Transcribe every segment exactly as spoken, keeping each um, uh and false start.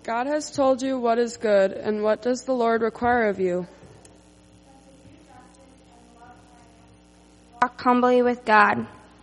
God has told you what is good, and what does the Lord require of you? Walk humbly with God.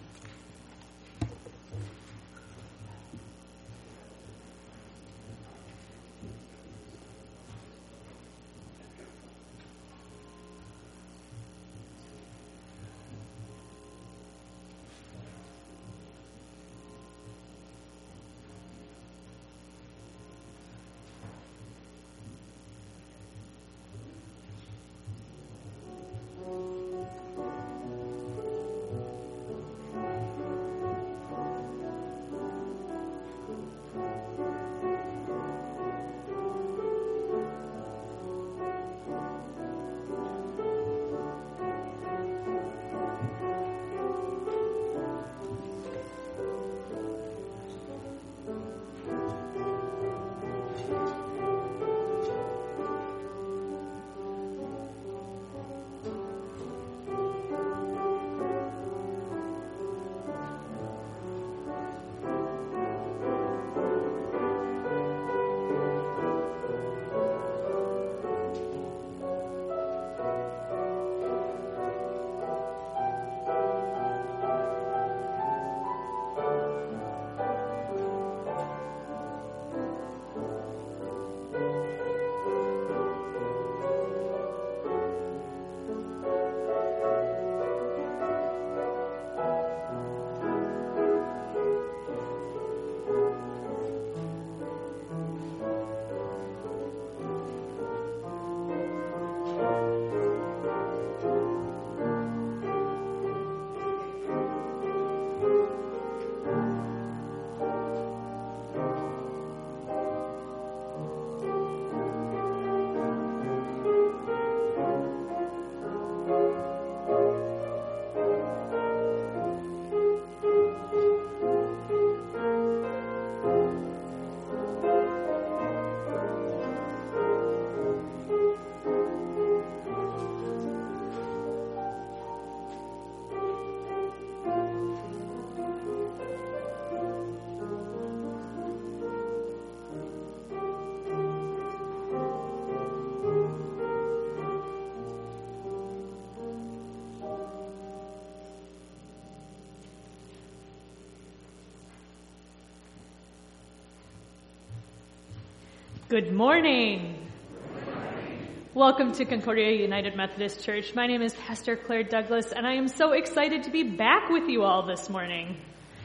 Good morning. Good morning. Welcome to Concordia United Methodist Church. My name is Pastor Claire Douglas, and I am so excited to be back with you all this morning.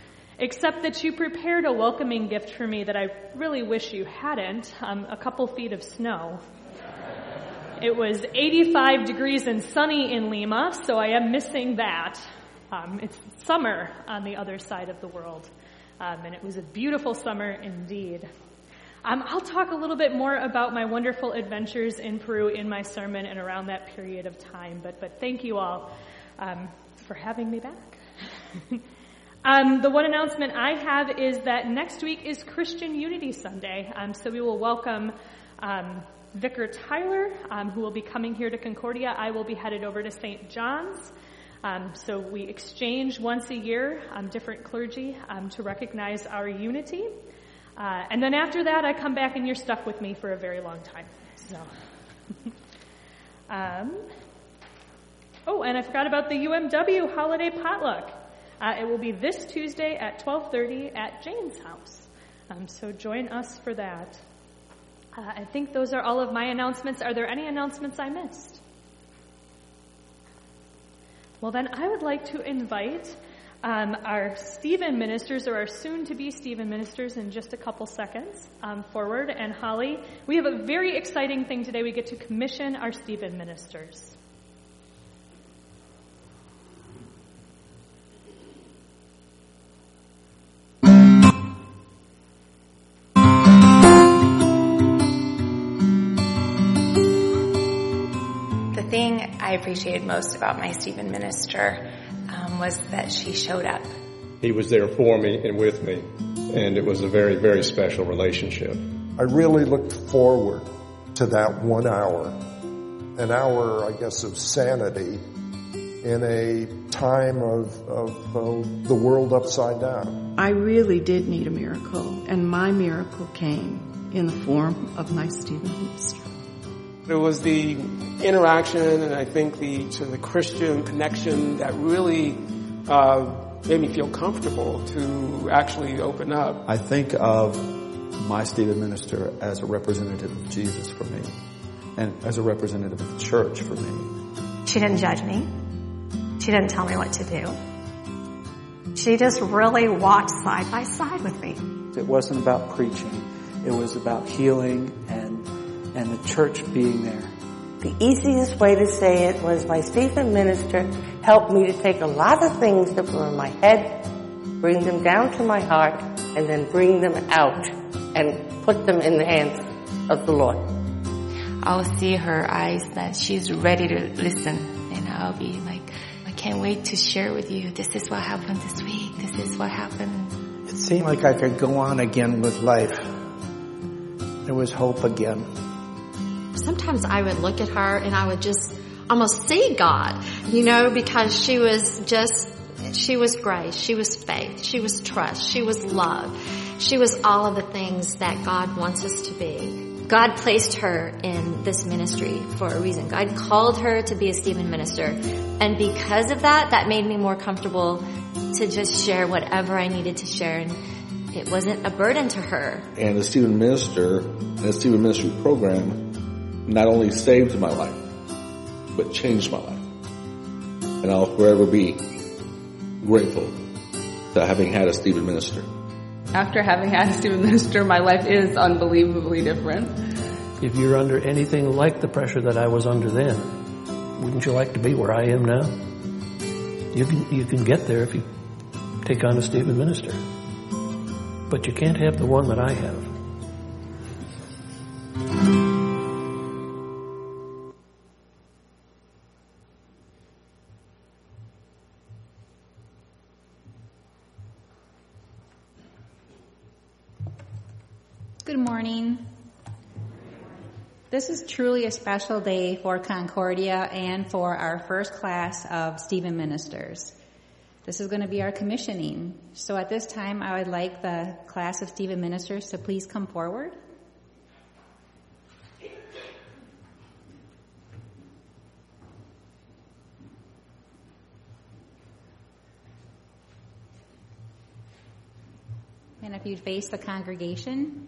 Except that you prepared a welcoming gift for me that I really wish you hadn't, um, a couple feet of snow. It was eighty-five degrees and sunny in Lima, so I am missing that. Um, it's summer on the other side of the world, um, and it was a beautiful summer indeed. Um, I'll talk a little bit more about my wonderful adventures in Peru in my sermon and around that period of time, but but thank you all um, for having me back. um, the one announcement I have is that next week is Christian Unity Sunday, um, so we will welcome um, Vicar Tyler, um, who will be coming here to Concordia. I will be headed over to Saint John's. Um, so we exchange once a year um, different clergy um, to recognize our unity. Uh, and then after that, I come back and you're stuck with me for a very long time. So, um, oh, and I forgot about the U M W holiday potluck. Uh, it will be this Tuesday at twelve thirty at Jane's house. Um, so join us for that. Uh, I think those are all of my announcements. Are there any announcements I missed? Well, then I would like to invite Um, our Stephen ministers, or our soon-to-be Stephen ministers, in just a couple seconds um, forward. And Holly, we have a very exciting thing today. We get to commission our Stephen ministers. The thing I appreciated most about my Stephen minister um, was that she showed up. He was there for me and with me, and it was a very, very special relationship. I really looked forward to that one hour, an hour, I guess, of sanity in a time of, of uh, the world upside down. I really did need a miracle, and my miracle came. in the form of my Stephen minister. It was the interaction and I think the to the Christian connection that really uh, made me feel comfortable to actually open up. I think of my Stephen minister as a representative of Jesus for me and as a representative of the church for me. She didn't judge me. She didn't tell me what to do. She just really walked side by side with me. It wasn't about preaching. It was about healing and and the church being there. The easiest way to say it was my Stephen minister helped me to take a lot of things that were in my head, bring them down to my heart, and then bring them out and put them in the hands of the Lord. I'll see her eyes that she's ready to listen, and I'll be like, I can't wait to share with you. This is what happened this week. This is what happened. It seemed like I could go on again with life. There was hope again. Sometimes I would look at her and I would just almost see God, you know, because she was just, she was grace, she was faith, she was trust, she was love. She was all of the things that God wants us to be. God placed her in this ministry for a reason. God called her to be a Stephen minister. And because of that, that made me more comfortable to just share whatever I needed to share. And it wasn't a burden to her. And the Stephen minister and the Stephen ministry program not only saved my life, but changed my life. And I'll forever be grateful to having had a Stephen minister. After having had a Stephen minister, my life is unbelievably different. If you're under anything like the pressure that I was under then, wouldn't you like to be where I am now? You can, you can get there if you take on a Stephen minister. But you can't have the one that I have. Good morning. This is truly a special day for Concordia and for our first class of Stephen ministers. This is going to be our commissioning. So at this time, I would like the class of Stephen ministers to please come forward. And if you'd face the congregation.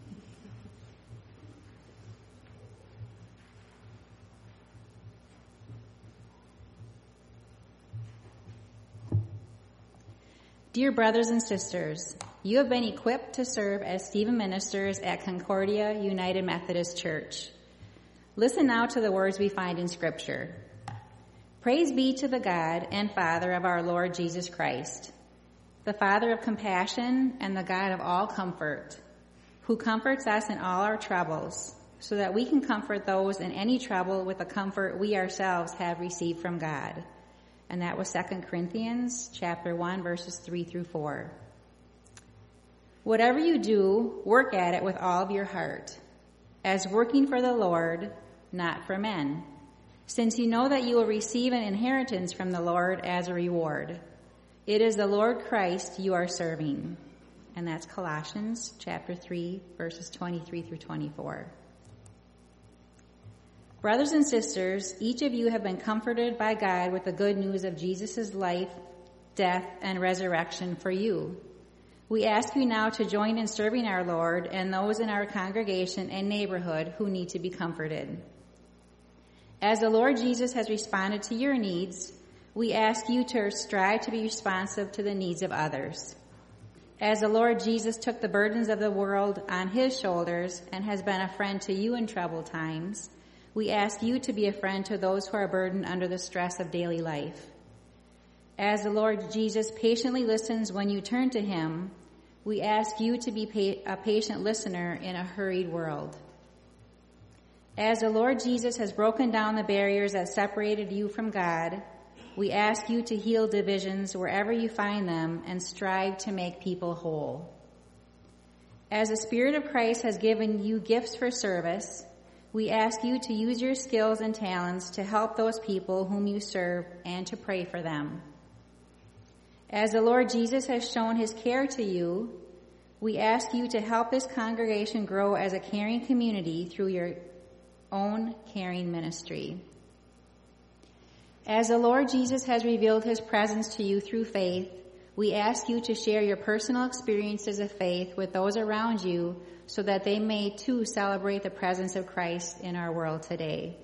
Dear brothers and sisters, you have been equipped to serve as Stephen ministers at Concordia United Methodist Church. Listen now to the words we find in Scripture. Praise be to the God and Father of our Lord Jesus Christ, the Father of compassion and the God of all comfort, who comforts us in all our troubles, so that we can comfort those in any trouble with the comfort we ourselves have received from God. And that was Second Corinthians chapter one, verses three through four. Whatever you do, work at it with all of your heart, as working for the Lord, not for men, since you know that you will receive an inheritance from the Lord as a reward. It is the Lord Christ you are serving. And that's Colossians chapter three, verses twenty-three through twenty-four. Brothers and sisters, each of you have been comforted by God with the good news of Jesus' life, death, and resurrection for you. We ask you now to join in serving our Lord and those in our congregation and neighborhood who need to be comforted. As the Lord Jesus has responded to your needs, we ask you to strive to be responsive to the needs of others. As the Lord Jesus took the burdens of the world on his shoulders and has been a friend to you in troubled times, we ask you to be a friend to those who are burdened under the stress of daily life. As the Lord Jesus patiently listens when you turn to him, we ask you to be a patient listener in a hurried world. As the Lord Jesus has broken down the barriers that separated you from God, we ask you to heal divisions wherever you find them and strive to make people whole. As the Spirit of Christ has given you gifts for service, we ask you to use your skills and talents to help those people whom you serve and to pray for them. As the Lord Jesus has shown his care to you, We ask you to help this congregation grow as a caring community through your own caring ministry. As the Lord Jesus has revealed his presence to you through faith, we ask you to share your personal experiences of faith with those around you so that they may too celebrate the presence of Christ in our world today.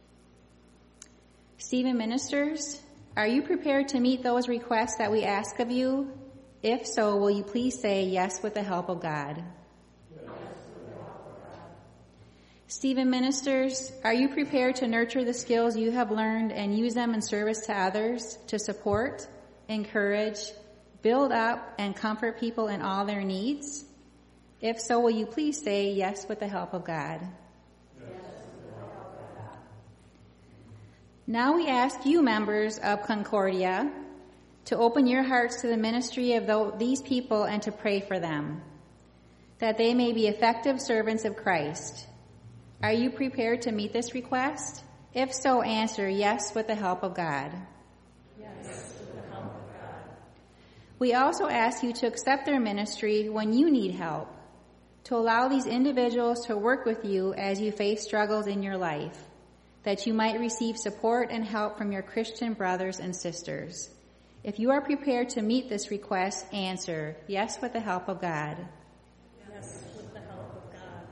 Stephen Ministers, are you prepared to meet those requests that we ask of you? If so, will you please say yes with the help of God? Yes, with the help of God. Stephen Ministers, are you prepared to nurture the skills you have learned and use them in service to others to support, encourage, build up, and comfort people in all their needs? If so, will you please say yes with the help of God? Yes, with the help of God. Now we ask you, members of Concordia, to open your hearts to the ministry of these people and to pray for them, that they may be effective servants of Christ. Are you prepared to meet this request? If so, answer yes with the help of God. Yes, with the help of God. We also ask you to accept their ministry when you need help, to allow these individuals to work with you as you face struggles in your life, that you might receive support and help from your Christian brothers and sisters. If you are prepared to meet this request, answer yes with the help of God. Yes, with the help of God.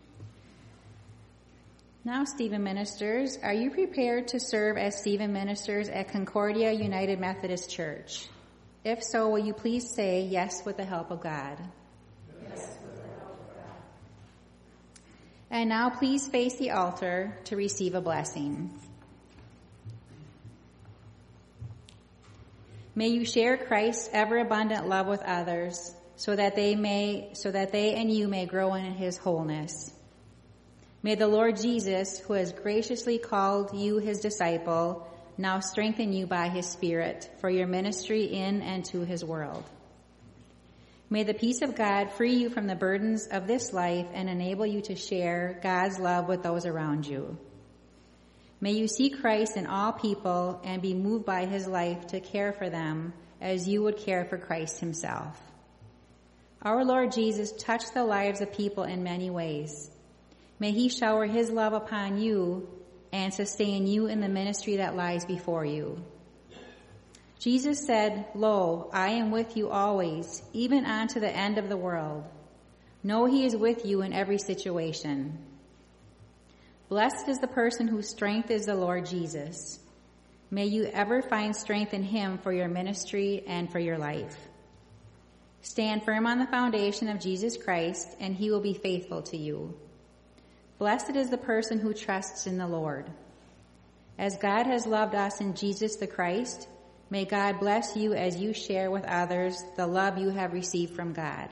Now, Stephen Ministers, are you prepared to serve as Stephen Ministers at Concordia United Methodist Church? If so, will you please say yes with the help of God? Yes, with the help of God. And now please face the altar to receive a blessing. May you share Christ's ever-abundant love with others so that they may, so that they and you may grow in his wholeness. May the Lord Jesus, who has graciously called you his disciple, now strengthen you by his Spirit for your ministry in and to his world. May the peace of God free you from the burdens of this life and enable you to share God's love with those around you. May you see Christ in all people and be moved by his life to care for them as you would care for Christ himself. Our Lord Jesus touched the lives of people in many ways. May he shower his love upon you and sustain you in the ministry that lies before you. Jesus said, "Lo, I am with you always, even unto the end of the world." Know he is with you in every situation. Blessed is the person whose strength is the Lord Jesus. May you ever find strength in him for your ministry and for your life. Stand firm on the foundation of Jesus Christ, and he will be faithful to you. Blessed is the person who trusts in the Lord. As God has loved us in Jesus the Christ, may God bless you as you share with others the love you have received from God.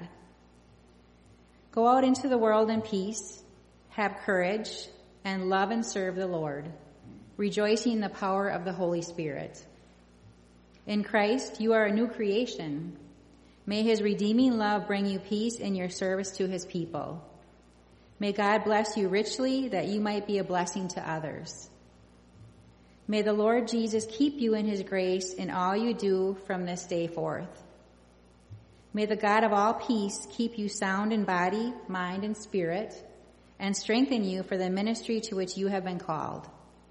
Go out into the world in peace, have courage, and love and serve the Lord, rejoicing in the power of the Holy Spirit. In Christ, you are a new creation. May his redeeming love bring you peace in your service to his people. May God bless you richly that you might be a blessing to others. May the Lord Jesus keep you in his grace in all you do from this day forth. May the God of all peace keep you sound in body, mind, and spirit, and strengthen you for the ministry to which you have been called.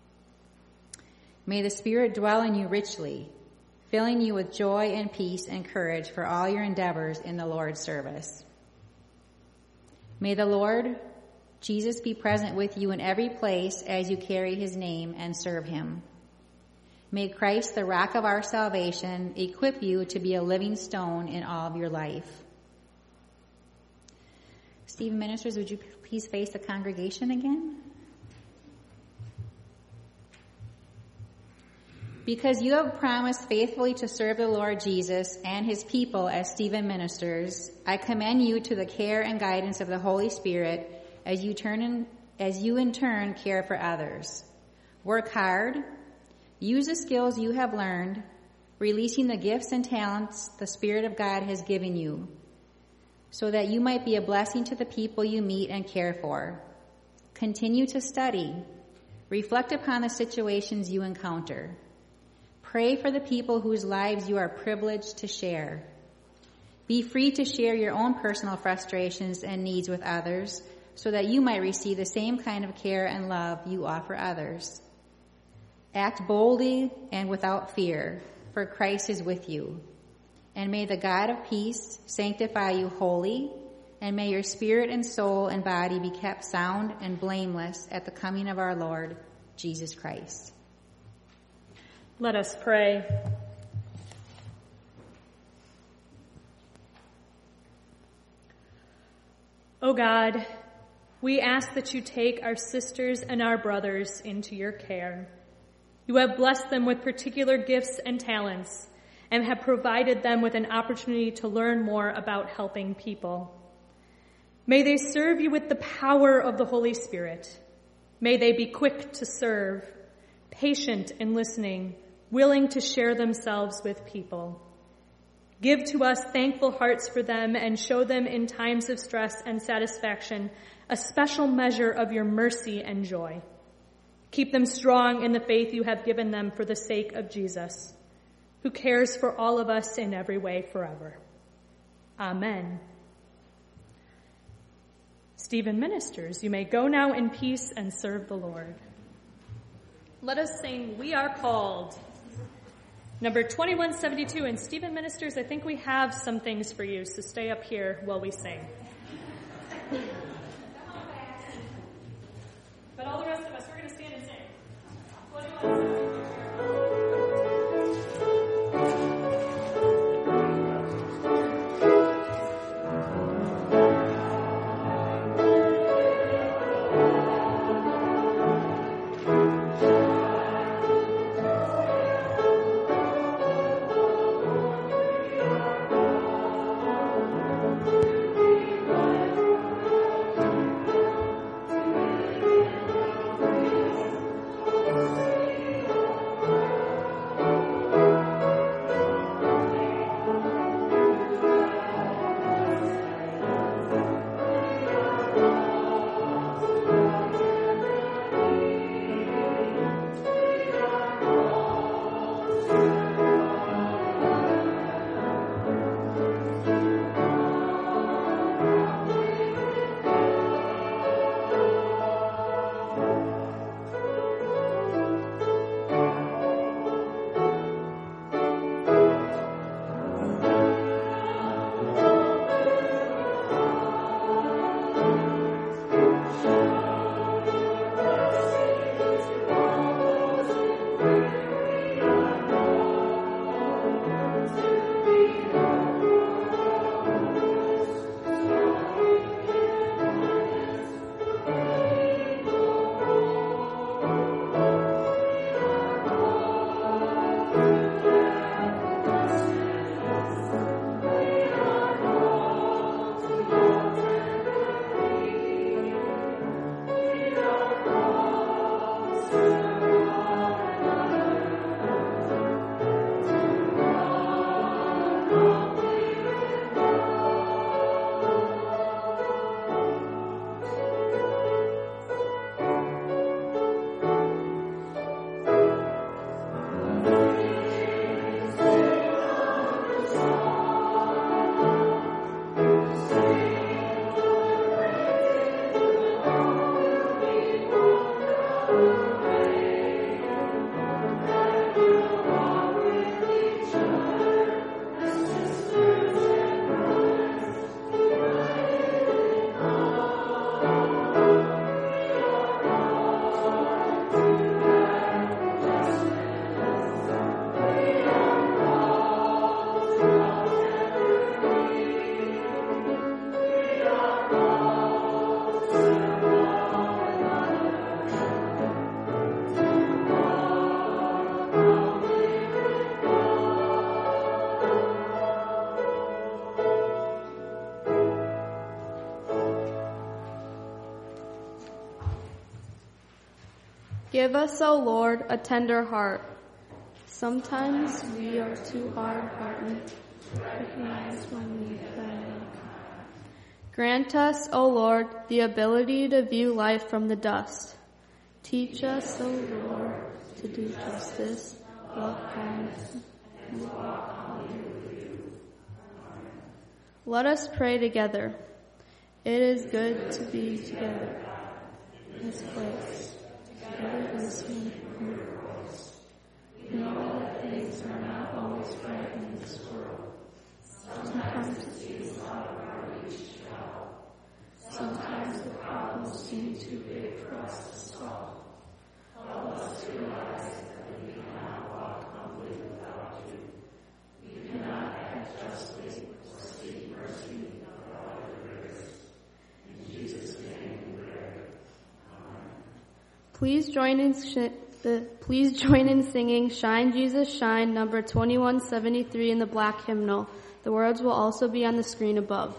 May the Spirit dwell in you richly, filling you with joy and peace and courage for all your endeavors in the Lord's service. May the Lord Jesus be present with you in every place as you carry his name and serve him. May Christ, the rock of our salvation, equip you to be a living stone in all of your life. Stephen Ministers, would you please face the congregation again? Because you have promised faithfully to serve the Lord Jesus and his people as Stephen Ministers, I commend you to the care and guidance of the Holy Spirit as you turn in, as you in turn care for others. Work hard, use the skills you have learned, releasing the gifts and talents the Spirit of God has given you, so that you might be a blessing to the people you meet and care for. Continue to study. Reflect upon the situations you encounter. Pray for the people whose lives you are privileged to share. Be free to share your own personal frustrations and needs with others so that you might receive the same kind of care and love you offer others. Act boldly and without fear, for Christ is with you. And may the God of peace sanctify you wholly, and may your spirit and soul and body be kept sound and blameless at the coming of our Lord, Jesus Christ. Let us pray. O God, we ask that you take our sisters and our brothers into your care. You have blessed them with particular gifts and talents and have provided them with an opportunity to learn more about helping people. May they serve you with the power of the Holy Spirit. May they be quick to serve, patient in listening, willing to share themselves with people. Give to us thankful hearts for them and show them in times of stress and satisfaction a special measure of your mercy and joy. Keep them strong in the faith you have given them for the sake of Jesus, who cares for all of us in every way forever. Amen. Stephen ministers, you may go now in peace and serve the Lord. Let us sing We Are Called. Number twenty-one seventy-two, and Stephen ministers, I think we have some things for you, so stay up here while we sing. But all the rest of us, we're going to stand and sing. What do you want to sing? Give us, O Lord, a tender heart. Sometimes we are too hard-hearted. Recognize when we fail. Grant us, O Lord, the ability to view life from the dust. Teach us, O Lord, to do justice, love kindness, and walk humbly with you. Let us pray together. It is good to be together in this place, together in this one voice. We know that things are not always right in this world. Sometimes it seems out of our reach to help. Sometimes the problems seem too big for us to solve. Help us realize that we cannot walk humbly without you. We cannot act justly or seek mercy without your grace. In Jesus' name we pray. Amen. Please join in sh- the please join in singing "Shine Jesus Shine" number twenty-one seventy-three in the black hymnal. The words will also be on the screen above.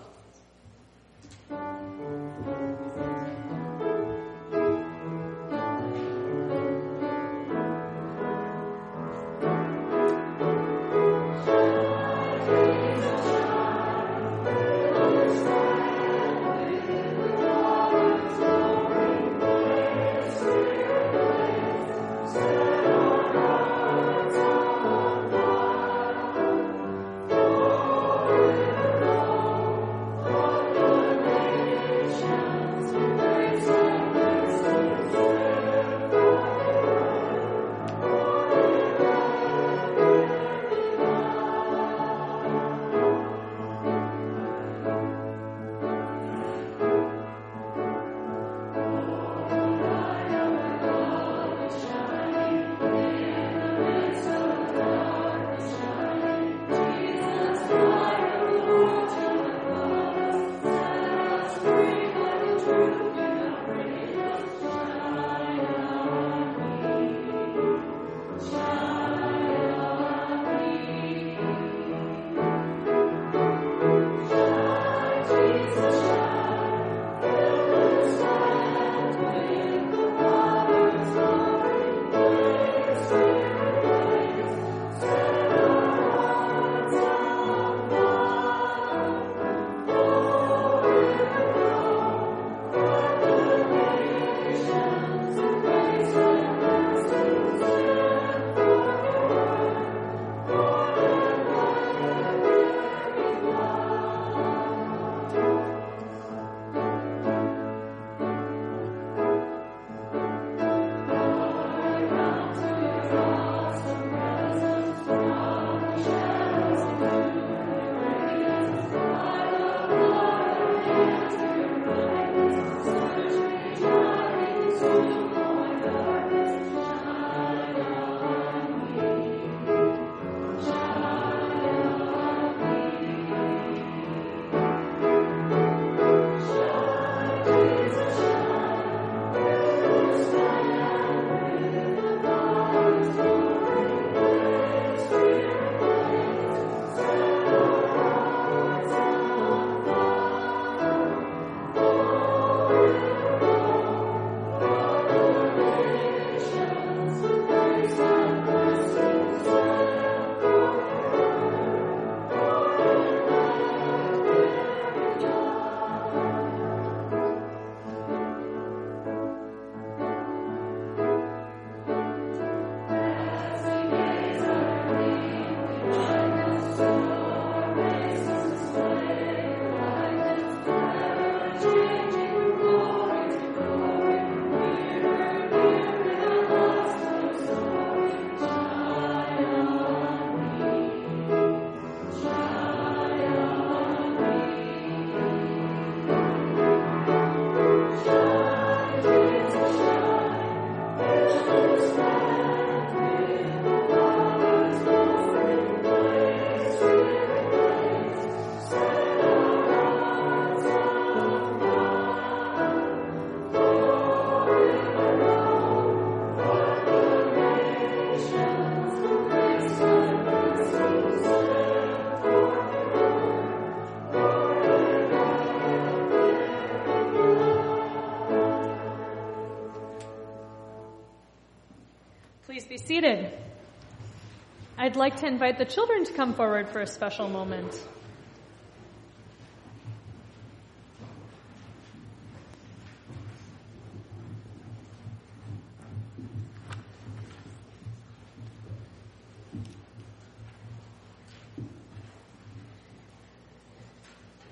Please be seated. I'd like to invite the children to come forward for a special moment.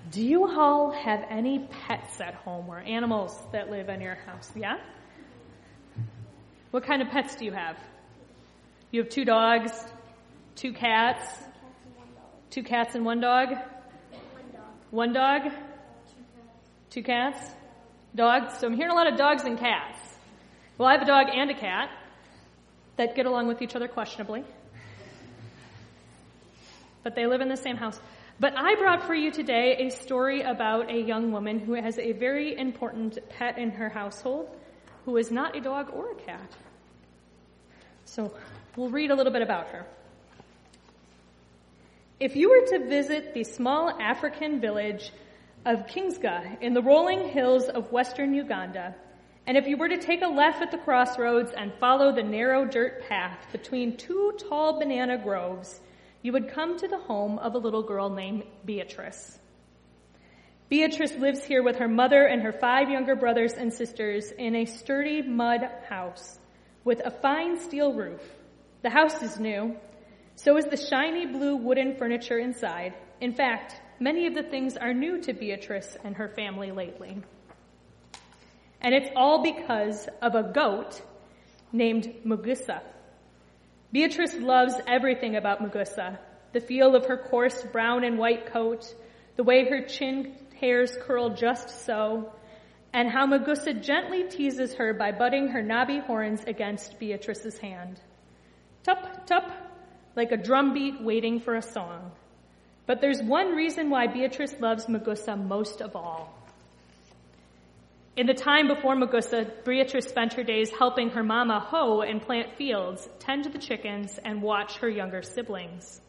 Do you all have any pets at home or animals that live in your house? Yeah? What kind of pets do you have? You have two dogs, two cats, two cats and one dog? One dog? Two cats? Dogs? So I'm hearing a lot of dogs and cats. Well, I have a dog and a cat that get along with each other questionably. But they live in the same house. But I brought for you today a story about a young woman who has a very important pet in her household who is not a dog or a cat. So we'll read a little bit about her. If you were to visit the small African village of Kingsga in the rolling hills of western Uganda, and if you were to take a left at the crossroads and follow the narrow dirt path between two tall banana groves, you would come to the home of a little girl named Beatrice. Beatrice lives here with her mother and her five younger brothers and sisters in a sturdy mud house with a fine steel roof. The house is new. So is the shiny blue wooden furniture inside. In fact, many of the things are new to Beatrice and her family lately. And it's all because of a goat named Mugusa. Beatrice loves everything about Mugusa. The feel of her coarse brown and white coat, the way her chin hairs curl just so, and how Mugusa gently teases her by butting her knobby horns against Beatrice's hand. Tup, tup, like a drumbeat waiting for a song. But there's one reason why Beatrice loves Mugusa most of all. In the time before Mugusa, Beatrice spent her days helping her mama hoe and plant fields, tend to the chickens, and watch her younger siblings.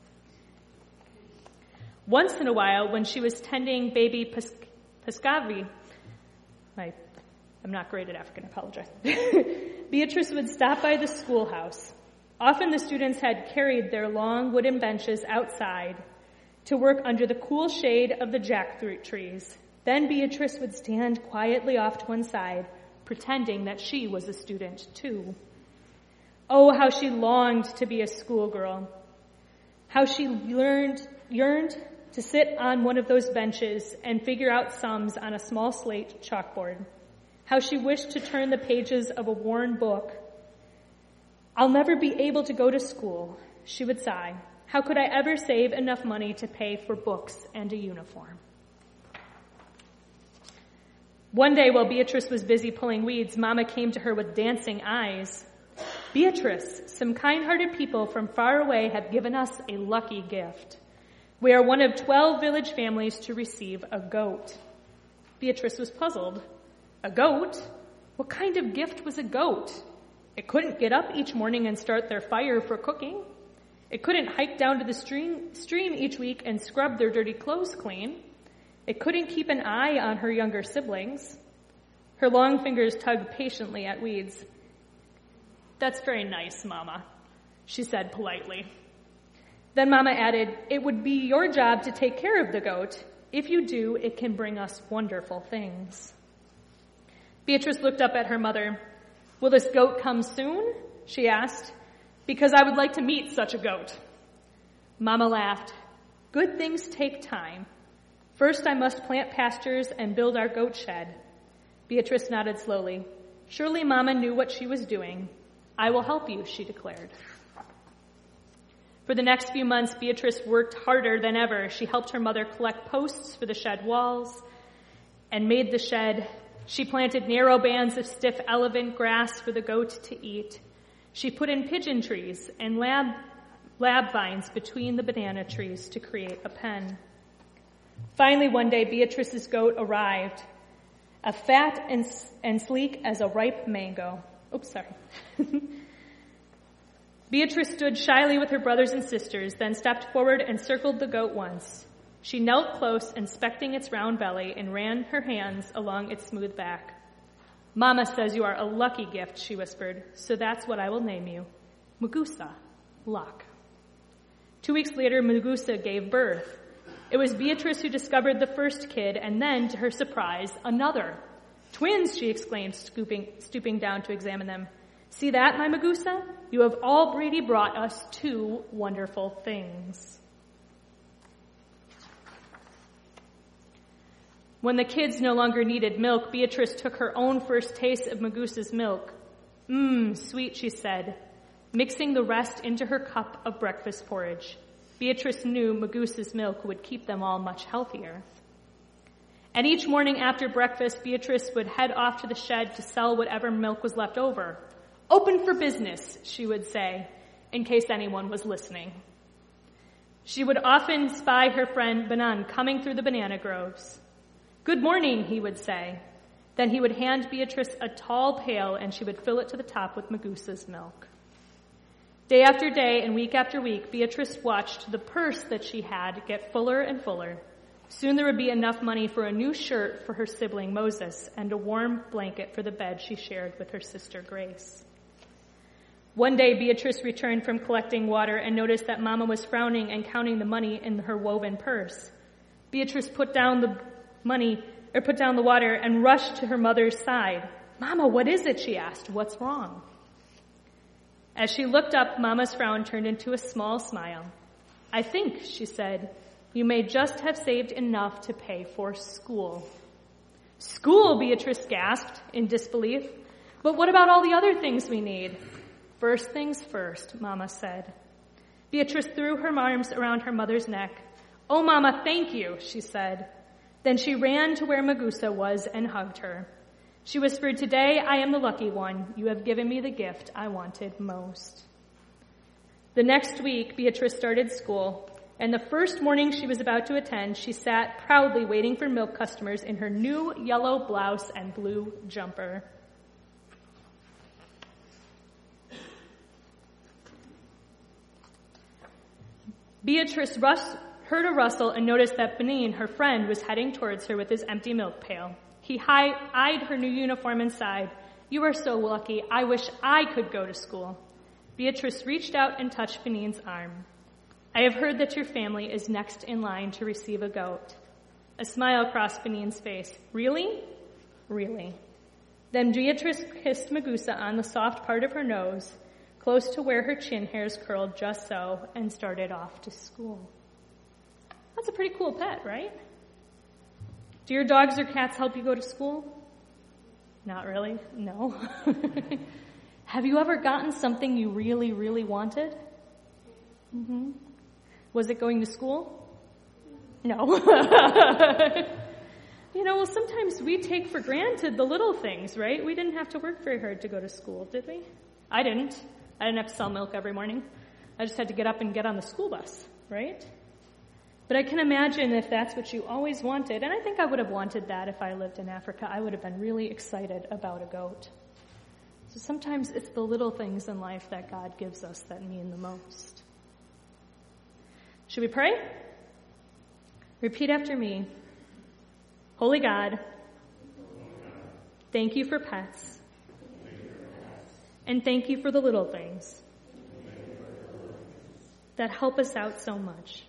Once in a while, when she was tending baby Pes- Pescavi, I, I'm not great at African, I apologize, Beatrice would stop by the schoolhouse. Often the students had carried their long wooden benches outside to work under the cool shade of the jackfruit trees. Then Beatrice would stand quietly off to one side, pretending that she was a student too. Oh, how she longed to be a schoolgirl. How she learned, yearned to sit on one of those benches and figure out sums on a small slate chalkboard. How she wished to turn the pages of a worn book. I'll never be able to go to school, she would sigh. How could I ever save enough money to pay for books and a uniform? One day while Beatrice was busy pulling weeds, Mama came to her with dancing eyes. Beatrice, some kind-hearted people from far away have given us a lucky gift. We are one of twelve village families to receive a goat. Beatrice was puzzled. A goat? What kind of gift was a goat? It couldn't get up each morning and start their fire for cooking. It couldn't hike down to the stream, stream each week and scrub their dirty clothes clean. It couldn't keep an eye on her younger siblings. Her long fingers tugged patiently at weeds. That's very nice, Mama, she said politely. Then Mama added, it would be your job to take care of the goat. If you do, it can bring us wonderful things. Beatrice looked up at her mother. Will this goat come soon? She asked, because I would like to meet such a goat. Mama laughed. Good things take time. First, I must plant pastures and build our goat shed. Beatrice nodded slowly. Surely Mama knew what she was doing. I will help you, she declared. For the next few months, Beatrice worked harder than ever. She helped her mother collect posts for the shed walls and made the shed. She planted narrow bands of stiff elephant grass for the goat to eat. She put in pigeon trees and lab, lab vines between the banana trees to create a pen. Finally, one day, Beatrice's goat arrived, a fat and, and sleek as a ripe mango. Oops, sorry. Beatrice stood shyly with her brothers and sisters, then stepped forward and circled the goat once. She knelt close, inspecting its round belly, and ran her hands along its smooth back. Mama says you are a lucky gift, she whispered, so that's what I will name you. Mugusa, luck. Two weeks later, Mugusa gave birth. It was Beatrice who discovered the first kid, and then, to her surprise, another. Twins, she exclaimed, scooping, stooping down to examine them. See that, my Mugusa? You have already brought us two wonderful things. When the kids no longer needed milk, Beatrice took her own first taste of Magoosa's milk. Mmm, sweet, she said, mixing the rest into her cup of breakfast porridge. Beatrice knew Magoosa's milk would keep them all much healthier. And each morning after breakfast, Beatrice would head off to the shed to sell whatever milk was left over. Open for business, she would say, in case anyone was listening. She would often spy her friend Banan coming through the banana groves. Good morning, he would say. Then he would hand Beatrice a tall pail and she would fill it to the top with Magoosa's milk. Day after day and week after week, Beatrice watched the purse that she had get fuller and fuller. Soon there would be enough money for a new shirt for her sibling Moses and a warm blanket for the bed she shared with her sister Grace. One day, Beatrice returned from collecting water and noticed that Mama was frowning and counting the money in her woven purse. Beatrice put down the money, or put down the water and rushed to her mother's side. Mama, what is it? She asked. What's wrong? As she looked up, Mama's frown turned into a small smile. I think, she said, you may just have saved enough to pay for school. School, Beatrice gasped in disbelief. But what about all the other things we need? First things first, Mama said. Beatrice threw her arms around her mother's neck. Oh, Mama, thank you, she said. Then she ran to where Magoosa was and hugged her. She whispered, today I am the lucky one. You have given me the gift I wanted most. The next week, Beatrice started school, and the first morning she was about to attend, she sat proudly waiting for milk customers in her new yellow blouse and blue jumper. Beatrice rushed, heard a rustle and noticed that Benin, her friend, was heading towards her with his empty milk pail. He hi- eyed her new uniform and sighed, you are so lucky. I wish I could go to school. Beatrice reached out and touched Benin's arm. I have heard that your family is next in line to receive a goat. A smile crossed Benin's face. Really? Really. Then Beatrice kissed Magoosa on the soft part of her nose, close to where her chin hairs curled just so, and started off to school. That's a pretty cool pet, right? Do your dogs or cats help you go to school? Not really, no. Have you ever gotten something you really, really wanted? Mm-hmm. Was it going to school? No. You know, well, sometimes we take for granted the little things, right? We didn't have to work very hard to go to school, did we? I didn't. I didn't have to sell milk every morning. I just had to get up and get on the school bus, right? But I can imagine if that's what you always wanted, and I think I would have wanted that if I lived in Africa. I would have been really excited about a goat. So sometimes it's the little things in life that God gives us that mean the most. Should we pray? Repeat after me. Holy God, thank you for pets. And thank you for the little things that help us out so much.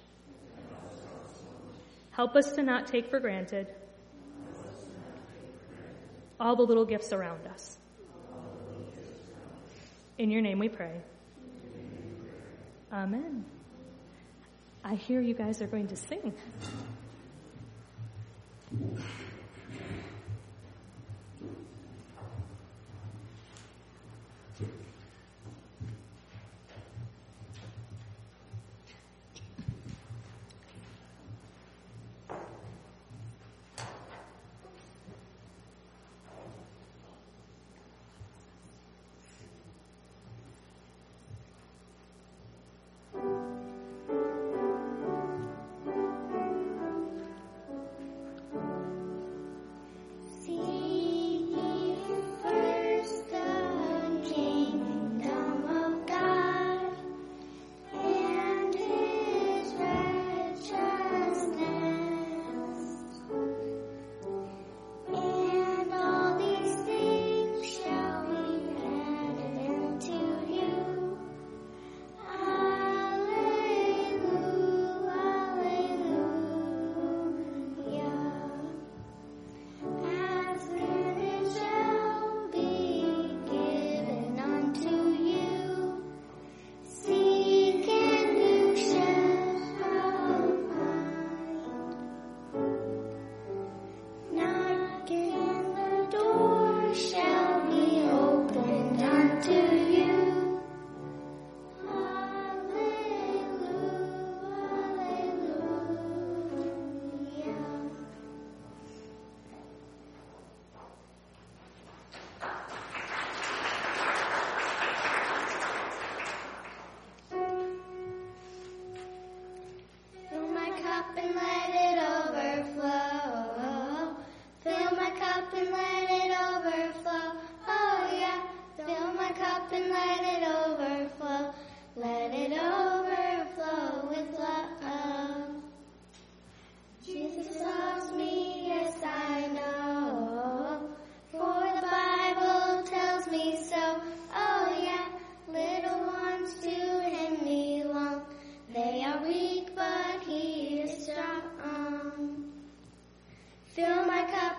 Help us to not take for granted all the little gifts around us. In your name we pray. Amen. I hear you guys are going to sing.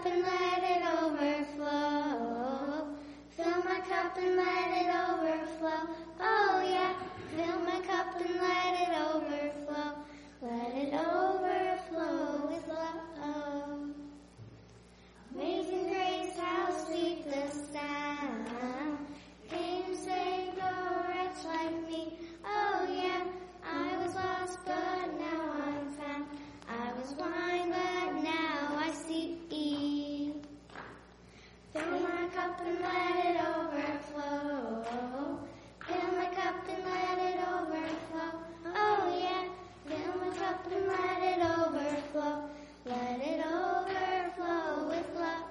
cup and let it overflow. Fill my cup and let it overflow. Oh yeah, fill my cup and let it overflow. Let it overflow with love. Amazing grace, how sweet the sound. Came to save a wretch like me. Oh yeah, I was lost but now I'm found. I was blind but now I see. Fill my cup and let it overflow. Fill my cup and let it overflow. Oh yeah, fill my cup and let it overflow. Let it overflow with love.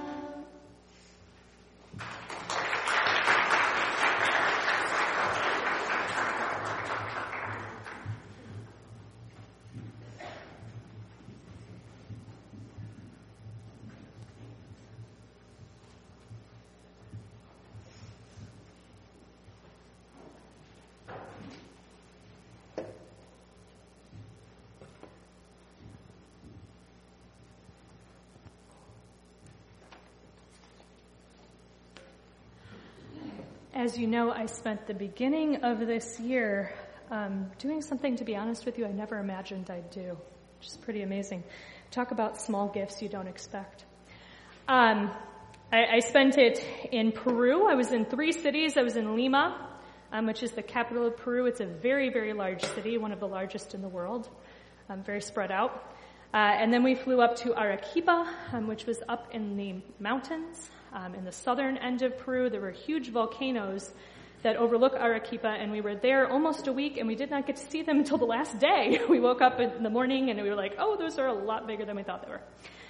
As you know, I spent the beginning of this year um, doing something, to be honest with you, I never imagined I'd do, which is pretty amazing. Talk about small gifts you don't expect. Um, I, I spent it in Peru. I was in three cities. I was in Lima, um, which is the capital of Peru. It's a very, very large city, one of the largest in the world, um, very spread out. Uh, and then we flew up to Arequipa, um, which was up in the mountains. Um, in the southern end of Peru, there were huge volcanoes that overlook Arequipa, and we were there almost a week, and we did not get to see them until the last day. We woke up in the morning, and we were like, oh, those are a lot bigger than we thought they were.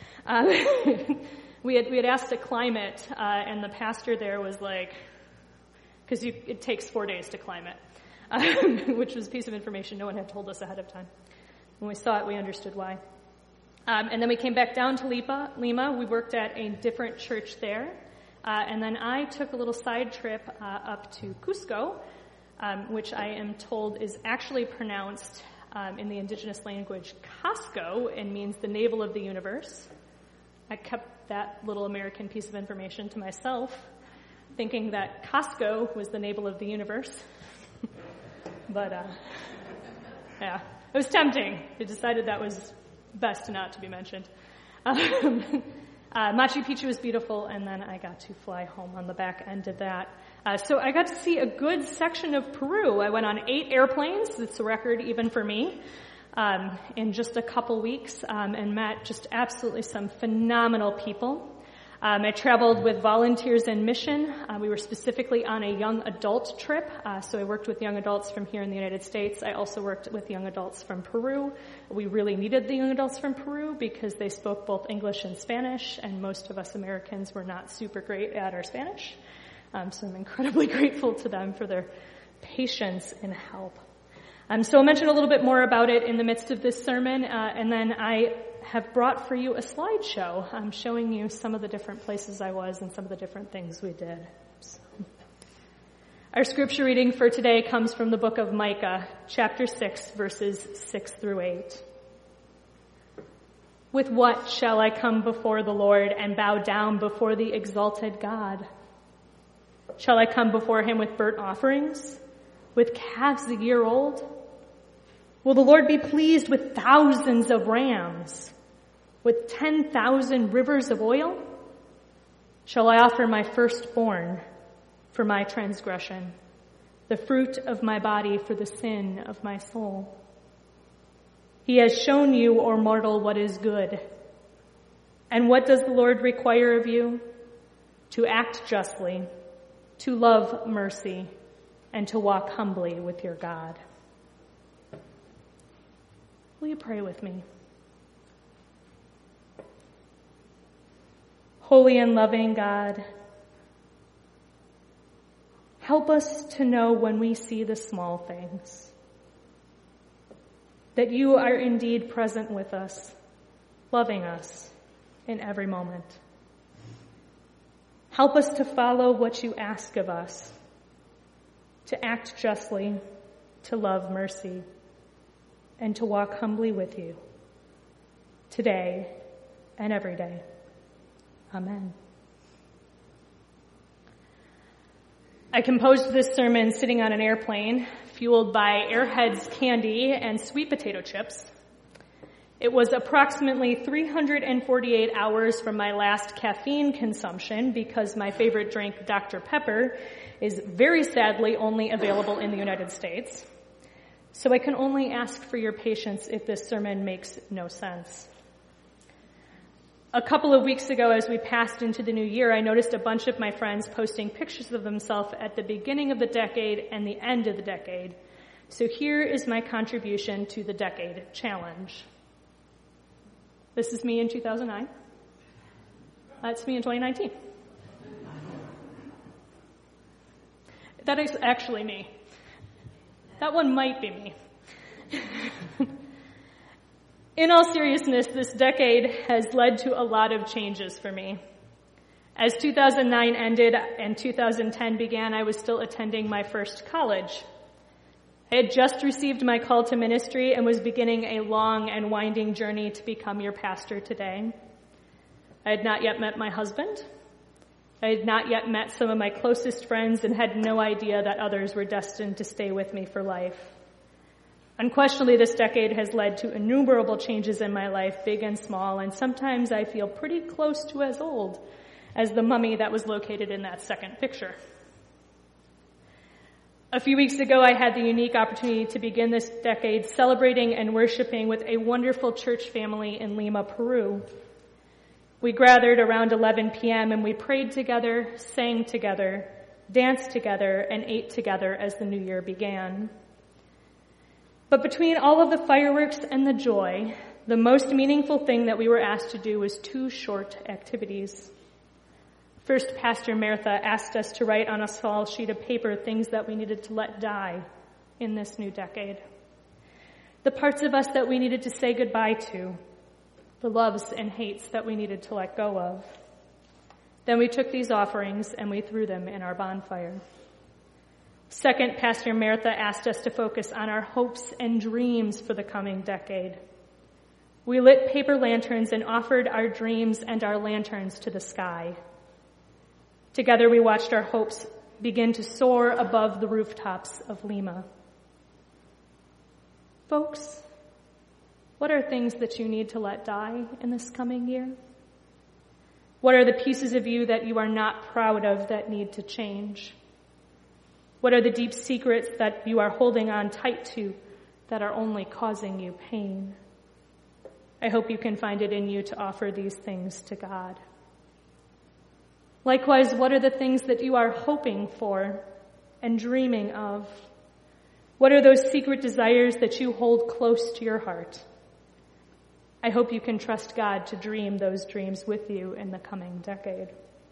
Um, we had we had asked to climb it, uh, and the pastor there was like, because it takes four days to climb it, um, which was a piece of information no one had told us ahead of time. When we saw it, we understood why. Um, and then we came back down to Lima. Lima. We worked at a different church there. Uh, and then I took a little side trip uh, up to Cusco, um, which I am told is actually pronounced um, in the indigenous language Costco and means the navel of the universe. I kept that little American piece of information to myself, thinking that Costco was the navel of the universe. But, uh, yeah, it was tempting. I decided that was best not to be mentioned. Um, uh, Machu Picchu was beautiful, and then I got to fly home on the back end of that. Uh, so I got to see a good section of Peru. I went on eight airplanes. It's a record even for me, um, in just a couple weeks, um, and met just absolutely some phenomenal people. Um, I traveled with Volunteers in Mission. Uh, we were specifically on a young adult trip, uh, so I worked with young adults from here in the United States. I also worked with young adults from Peru. We really needed the young adults from Peru because they spoke both English and Spanish, and most of us Americans were not super great at our Spanish. Um, so I'm incredibly grateful to them for their patience and help. Um, so I'll mention a little bit more about it in the midst of this sermon, uh, and then I have brought for you a slideshow um, showing you some of the different places I was and some of the different things we did. So. Our scripture reading for today comes from the book of Micah, chapter six, verses six through eight. With what shall I come before the Lord and bow down before the exalted God? Shall I come before him with burnt offerings, with calves a year old? Will the Lord be pleased with thousands of rams, with ten thousand rivers of oil? Shall I offer my firstborn for my transgression, the fruit of my body for the sin of my soul? He has shown you, O mortal, what is good. And what does the Lord require of you? To act justly, to love mercy, and to walk humbly with your God. Will you pray with me? Holy and loving God, help us to know when we see the small things, that you are indeed present with us, loving us in every moment. Help us to follow what you ask of us, to act justly, to love mercy, and to walk humbly with you today and every day. Amen. I composed this sermon sitting on an airplane, fueled by Airheads candy and sweet potato chips. It was approximately three hundred forty-eight hours from my last caffeine consumption because my favorite drink, Doctor Pepper, is very sadly only available in the United States. So I can only ask for your patience if this sermon makes no sense. A couple of weeks ago, as we passed into the new year, I noticed a bunch of my friends posting pictures of themselves at the beginning of the decade and the end of the decade. So here is my contribution to the decade challenge. This is me in two thousand nine. That's me in twenty nineteen. That is actually me. That one might be me. In all seriousness, this decade has led to a lot of changes for me. As two thousand nine ended and two thousand ten began, I was still attending my first college. I had just received my call to ministry and was beginning a long and winding journey to become your pastor today. I had not yet met my husband. I had not yet met some of my closest friends and had no idea that others were destined to stay with me for life. Unquestionably, this decade has led to innumerable changes in my life, big and small, and sometimes I feel pretty close to as old as the mummy that was located in that second picture. A few weeks ago, I had the unique opportunity to begin this decade celebrating and worshiping with a wonderful church family in Lima, Peru. We gathered around eleven p.m. and we prayed together, sang together, danced together, and ate together as the new year began. But between all of the fireworks and the joy, the most meaningful thing that we were asked to do was two short activities. First, Pastor Martha asked us to write on a small sheet of paper things that we needed to let die in this new decade. The parts of us that we needed to say goodbye to, the loves and hates that we needed to let go of. Then we took these offerings and we threw them in our bonfire. Second, Pastor Martha asked us to focus on our hopes and dreams for the coming decade. We lit paper lanterns and offered our dreams and our lanterns to the sky. Together we watched our hopes begin to soar above the rooftops of Lima. Folks, what are things that you need to let die in this coming year? What are the pieces of you that you are not proud of that need to change? What are the deep secrets that you are holding on tight to that are only causing you pain? I hope you can find it in you to offer these things to God. Likewise, what are the things that you are hoping for and dreaming of? What are those secret desires that you hold close to your heart? I hope you can trust God to dream those dreams with you in the coming decade.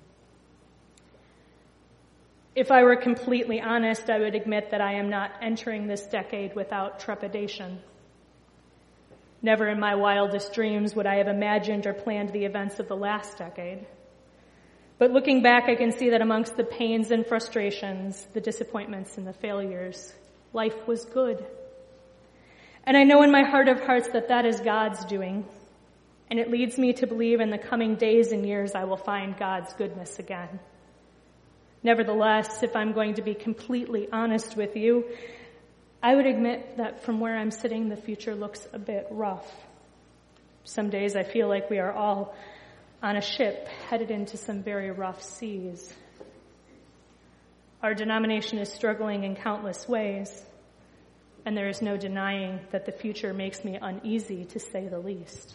If I were completely honest, I would admit that I am not entering this decade without trepidation. Never in my wildest dreams would I have imagined or planned the events of the last decade. But looking back, I can see that amongst the pains and frustrations, the disappointments and the failures, life was good. And I know in my heart of hearts that that is God's doing. And it leads me to believe in the coming days and years I will find God's goodness again. Nevertheless, if I'm going to be completely honest with you, I would admit that from where I'm sitting, the future looks a bit rough. Some days I feel like we are all on a ship headed into some very rough seas. Our denomination is struggling in countless ways, and there is no denying that the future makes me uneasy, to say the least.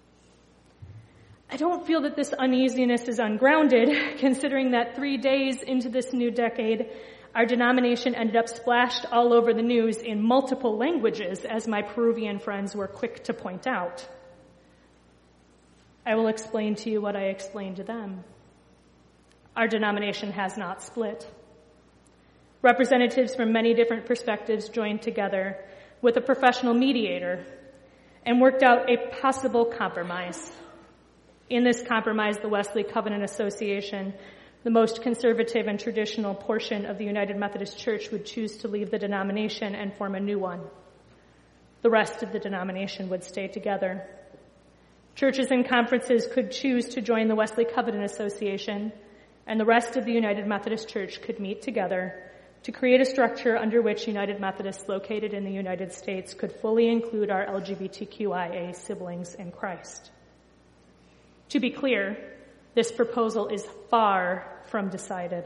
I don't feel that this uneasiness is ungrounded, considering that three days into this new decade, our denomination ended up splashed all over the news in multiple languages, as my Peruvian friends were quick to point out. I will explain to you what I explained to them. Our denomination has not split. Representatives from many different perspectives joined together with a professional mediator and worked out a possible compromise. In this compromise, the Wesley Covenant Association, the most conservative and traditional portion of the United Methodist Church, would choose to leave the denomination and form a new one. The rest of the denomination would stay together. Churches and conferences could choose to join the Wesley Covenant Association, and the rest of the United Methodist Church could meet together to create a structure under which United Methodists located in the United States could fully include our L G B T Q I A siblings in Christ. To be clear, this proposal is far from decided.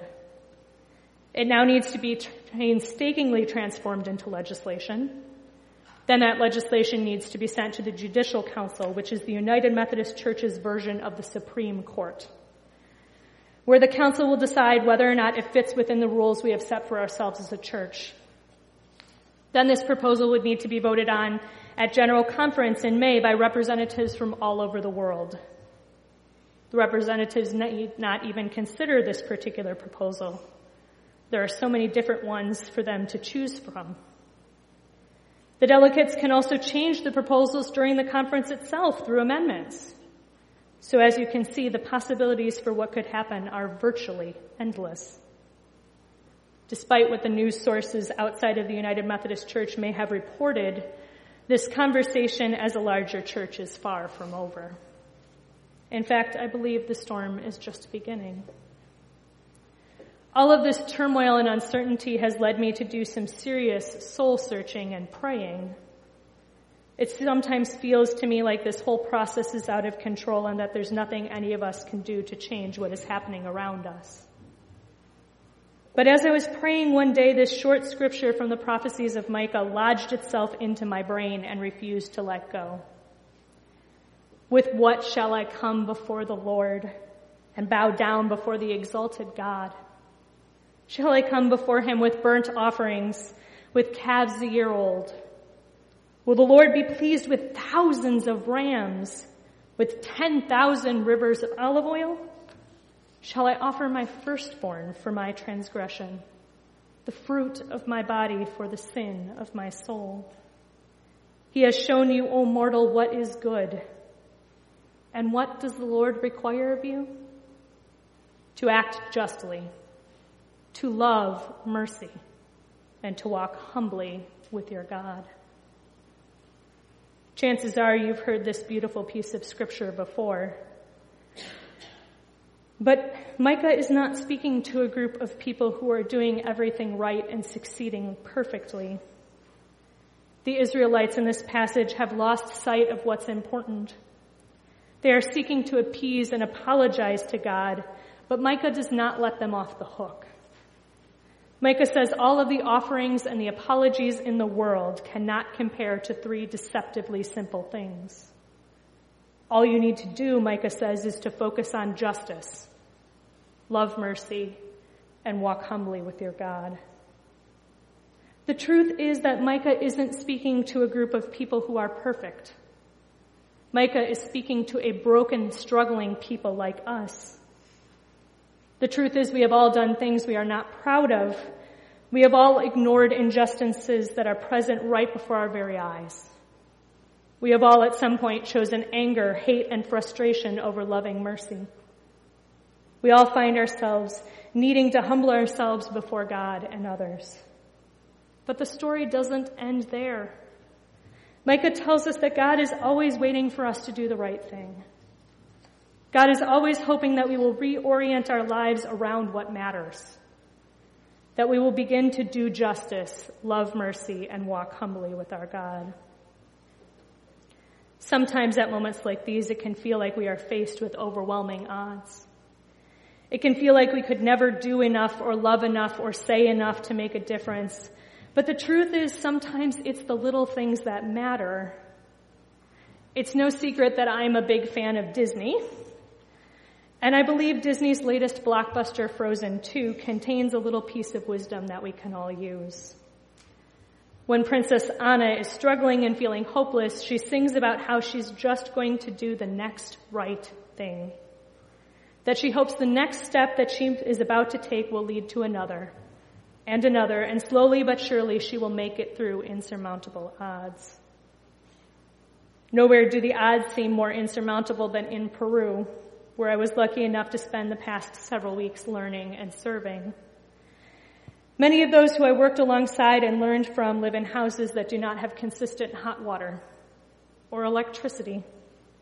It now needs to be painstakingly transformed into legislation. Then that legislation needs to be sent to the Judicial Council, which is the United Methodist Church's version of the Supreme Court, where the council will decide whether or not it fits within the rules we have set for ourselves as a church. Then this proposal would need to be voted on at General Conference in May by representatives from all over the world. The representatives need not even consider this particular proposal. There are so many different ones for them to choose from. The delegates can also change the proposals during the conference itself through amendments. So as you can see, the possibilities for what could happen are virtually endless. Despite what the news sources outside of the United Methodist Church may have reported, this conversation as a larger church is far from over. In fact, I believe the storm is just beginning. All of this turmoil and uncertainty has led me to do some serious soul searching and praying. It sometimes feels to me like this whole process is out of control and that there's nothing any of us can do to change what is happening around us. But as I was praying one day, this short scripture from the prophecies of Micah lodged itself into my brain and refused to let go. With what shall I come before the Lord and bow down before the exalted God? Shall I come before him with burnt offerings, with calves a year old? Will the Lord be pleased with thousands of rams, with ten thousand rivers of olive oil? Shall I offer my firstborn for my transgression, the fruit of my body for the sin of my soul? He has shown you, O mortal, what is good. And what does the Lord require of you? To act justly, to love mercy, and to walk humbly with your God. Chances are you've heard this beautiful piece of scripture before. But Micah is not speaking to a group of people who are doing everything right and succeeding perfectly. The Israelites in this passage have lost sight of what's important. They are seeking to appease and apologize to God, but Micah does not let them off the hook. Micah says all of the offerings and the apologies in the world cannot compare to three deceptively simple things. All you need to do, Micah says, is to focus on justice, love mercy, and walk humbly with your God. The truth is that Micah isn't speaking to a group of people who are perfect. Micah is speaking to a broken, struggling people like us. The truth is we have all done things we are not proud of. We have all ignored injustices that are present right before our very eyes. We have all at some point chosen anger, hate, and frustration over loving mercy. We all find ourselves needing to humble ourselves before God and others. But the story doesn't end there. Micah tells us that God is always waiting for us to do the right thing. God is always hoping that we will reorient our lives around what matters, that we will begin to do justice, love mercy, and walk humbly with our God. Sometimes at moments like these, it can feel like we are faced with overwhelming odds. It can feel like we could never do enough or love enough or say enough to make a difference. But the truth is, sometimes it's the little things that matter. It's no secret that I'm a big fan of Disney. And I believe Disney's latest blockbuster, Frozen two, contains a little piece of wisdom that we can all use. When Princess Anna is struggling and feeling hopeless, she sings about how she's just going to do the next right thing. That she hopes the next step that she is about to take will lead to another and another, and slowly but surely she will make it through insurmountable odds. Nowhere do the odds seem more insurmountable than in Peru, where I was lucky enough to spend the past several weeks learning and serving. Many of those who I worked alongside and learned from live in houses that do not have consistent hot water or electricity.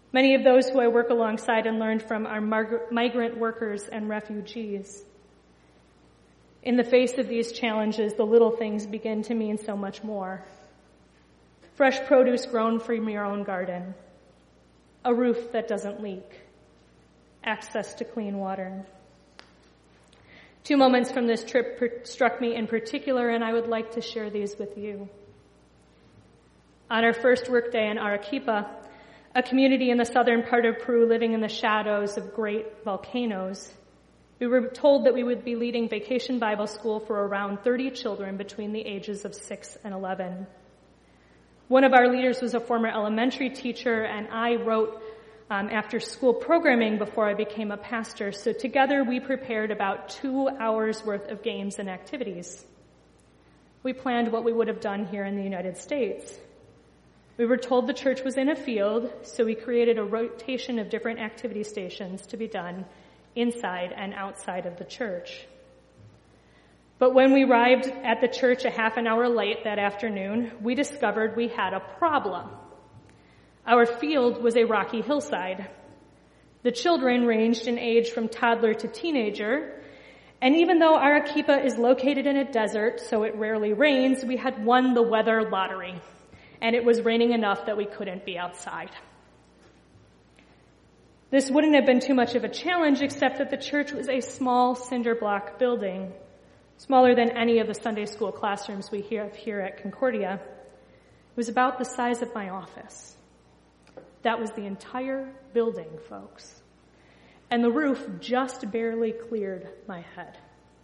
Many of those who I work alongside and learned from are migrant workers and refugees. In the face of these challenges, the little things begin to mean so much more. Fresh produce grown from your own garden, a roof that doesn't leak, access to clean water. Two moments from this trip per- struck me in particular, and I would like to share these with you. On our first workday in Arequipa, a community in the southern part of Peru living in the shadows of great volcanoes, we were told that we would be leading Vacation Bible School for around thirty children between the ages of six and eleven. One of our leaders was a former elementary teacher, and I wrote um, after school programming before I became a pastor. So together we prepared about two hours worth of games and activities. We planned what we would have done here in the United States. We were told the church was in a field, so we created a rotation of different activity stations to be done inside and outside of the church. But when we arrived at the church a half an hour late that afternoon, we discovered we had a problem. Our field was a rocky hillside. The children ranged in age from toddler to teenager, and even though Arequipa is located in a desert, so it rarely rains, we had won the weather lottery, and it was raining enough that we couldn't be outside. This wouldn't have been too much of a challenge, except that the church was a small cinder block building, smaller than any of the Sunday school classrooms we have here at Concordia. It was about the size of my office. That was the entire building, folks. And the roof just barely cleared my head.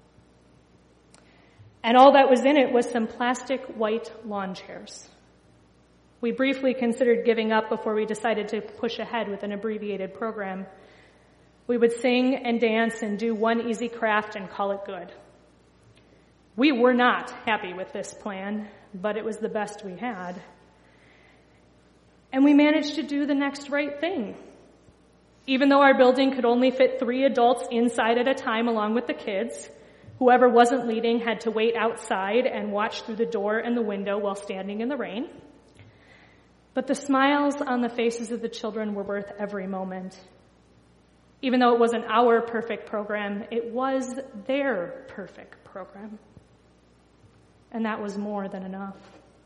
And all that was in it was some plastic white lawn chairs. We briefly considered giving up before we decided to push ahead with an abbreviated program. We would sing and dance and do one easy craft and call it good. We were not happy with this plan, but it was the best we had. And we managed to do the next right thing. Even though our building could only fit three adults inside at a time along with the kids, whoever wasn't leading had to wait outside and watch through the door and the window while standing in the rain. But the smiles on the faces of the children were worth every moment. Even though it wasn't our perfect program, it was their perfect program. And that was more than enough.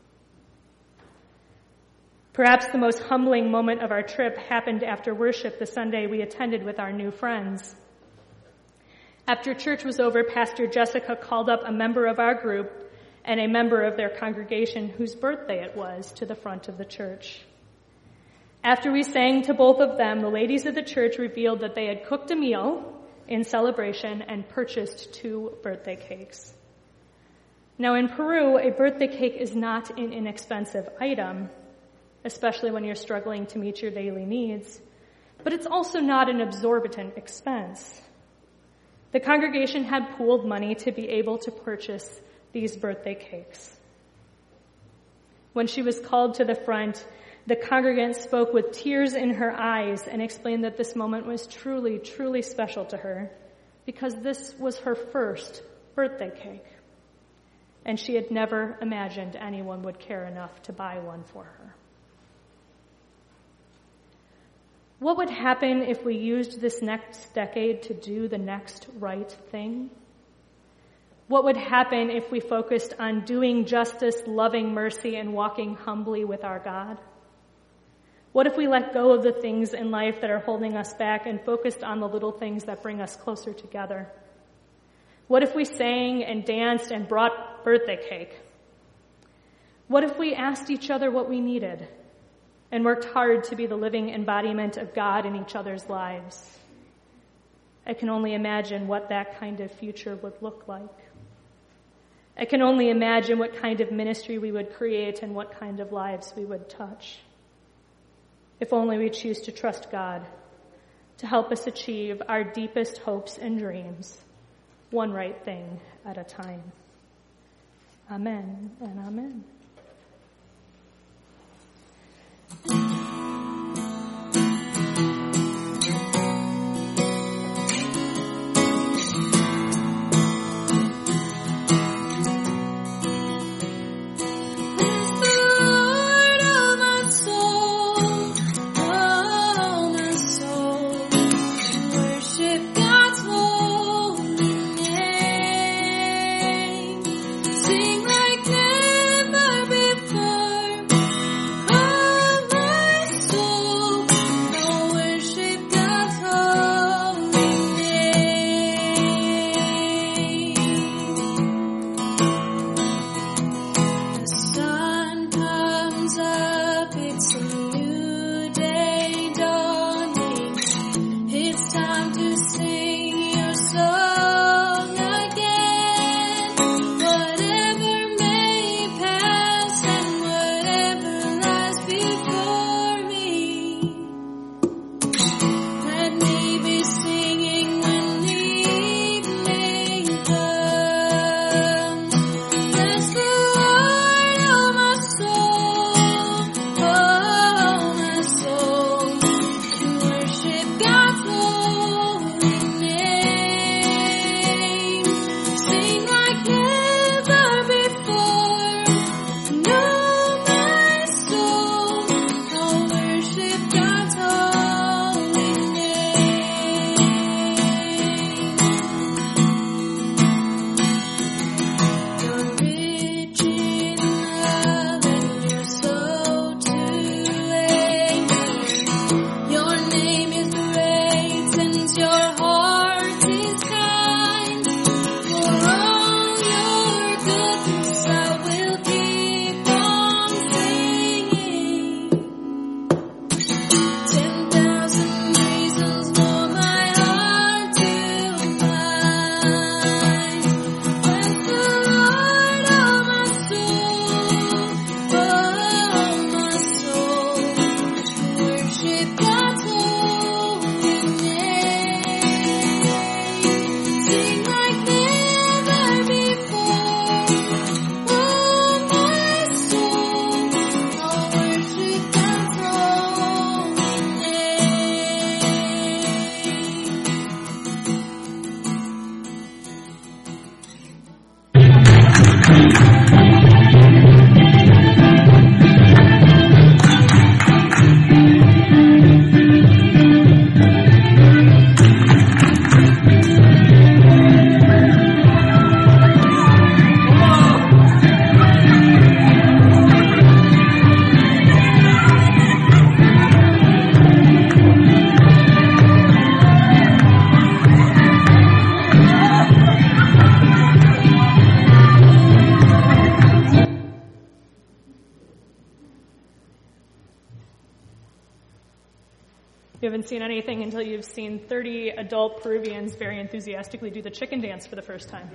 Perhaps the most humbling moment of our trip happened after worship the Sunday we attended with our new friends. After church was over, Pastor Jessica called up a member of our group and a member of their congregation whose birthday it was to the front of the church. After we sang to both of them, the ladies of the church revealed that they had cooked a meal in celebration and purchased two birthday cakes. Now in Peru, a birthday cake is not an inexpensive item, especially when you're struggling to meet your daily needs, but it's also not an exorbitant expense. The congregation had pooled money to be able to purchase these birthday cakes. When she was called to the front, the congregant spoke with tears in her eyes and explained that this moment was truly, truly special to her because this was her first birthday cake, and she had never imagined anyone would care enough to buy one for her. What would happen if we used this next decade to do the next right thing? What would happen if we focused on doing justice, loving mercy, and walking humbly with our God? What if we let go of the things in life that are holding us back and focused on the little things that bring us closer together? What if we sang and danced and brought birthday cake? What if we asked each other what we needed and worked hard to be the living embodiment of God in each other's lives? I can only imagine what that kind of future would look like. I can only imagine what kind of ministry we would create and what kind of lives we would touch. If only we choose to trust God to help us achieve our deepest hopes and dreams, one right thing at a time. Amen and amen. Lord of my soul, oh. You haven't seen anything until you've seen thirty adult Peruvians very enthusiastically do the chicken dance for the first time.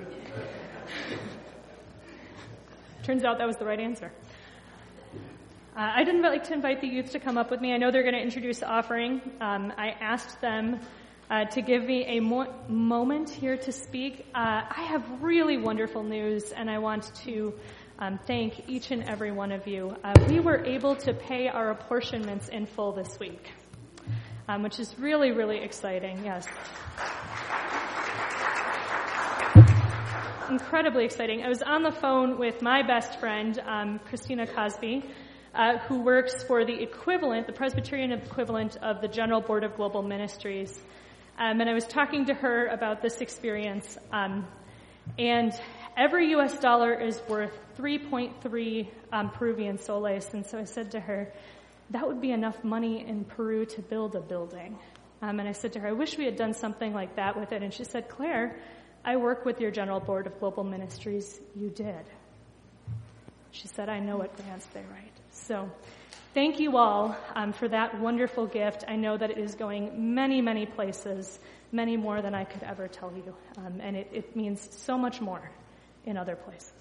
Turns out that was the right answer. Uh, I'd like to invite the youth to come up with me. I know they're going to introduce the offering. Um, I asked them uh, to give me a mo- moment here to speak. Uh, I have really wonderful news, and I want to um, thank each and every one of you. Uh, we were able to pay our apportionments in full this week, um, which is really, really exciting. Yes. Incredibly exciting. I was on the phone with my best friend, um, Christina Cosby, uh, who works for the equivalent, the Presbyterian equivalent of the General Board of Global Ministries. Um, and I was talking to her about this experience. Um, and every U S dollar is worth three point three um, Peruvian soles. And so I said to her, that would be enough money in Peru to build a building. Um, and I said to her, I wish we had done something like that with it. And she said, Claire, I work with your General Board of Global Ministries. You did. She said, I know what grants they write. So thank you all um, for that wonderful gift. I know that it is going many, many places, many more than I could ever tell you. Um, and it, it means so much more in other places.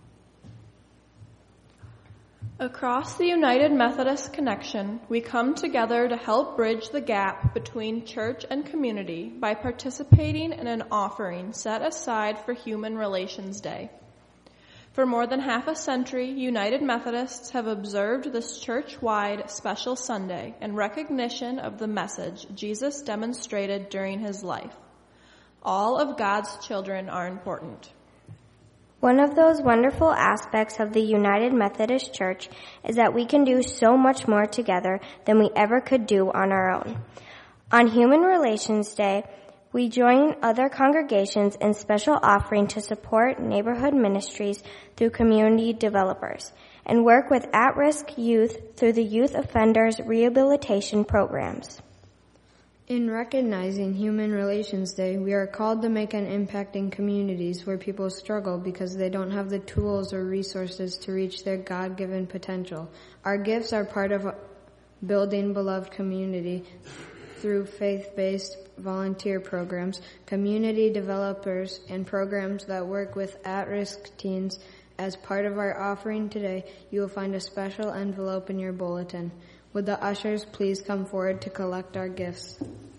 Across the United Methodist Connection, we come together to help bridge the gap between church and community by participating in an offering set aside for Human Relations Day. For more than half a century, United Methodists have observed this church-wide special Sunday in recognition of the message Jesus demonstrated during his life. All of God's children are important. One of those wonderful aspects of the United Methodist Church is that we can do so much more together than we ever could do on our own. On Human Relations Day, we join other congregations in special offering to support neighborhood ministries through community developers and work with at-risk youth through the Youth Offenders Rehabilitation Programs. In recognizing Human Relations Day, we are called to make an impact in communities where people struggle because they don't have the tools or resources to reach their God-given potential. Our gifts are part of building beloved community through faith-based volunteer programs, community developers, and programs that work with at-risk teens. As part of our offering today, you will find a special envelope in your bulletin. Would the ushers please come forward to collect our gifts?